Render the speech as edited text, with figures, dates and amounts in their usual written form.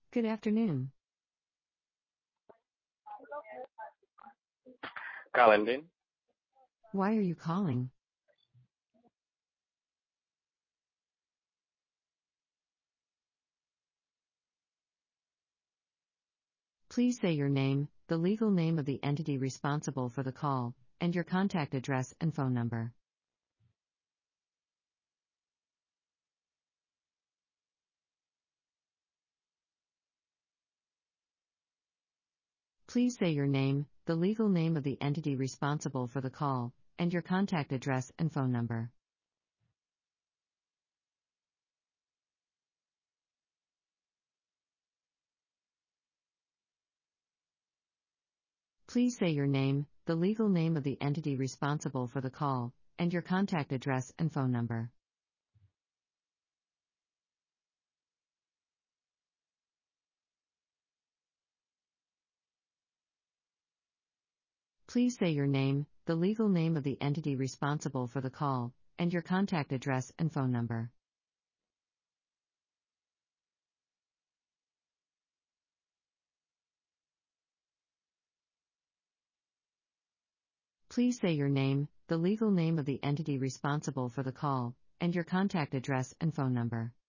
Good afternoon. Calendin. Why are you calling? Please say your name, the legal name of the entity responsible for the call, and your contact address and phone number. Please say your name, the legal name of the entity responsible for the call, and your contact address and phone number. Please say your name, the legal name of the entity responsible for the call, and your contact address and phone number. Please say your name, the legal name of the entity responsible for the call, and your contact address and phone number. Please say your name, the legal name of the entity responsible for the call, and your contact address and phone number.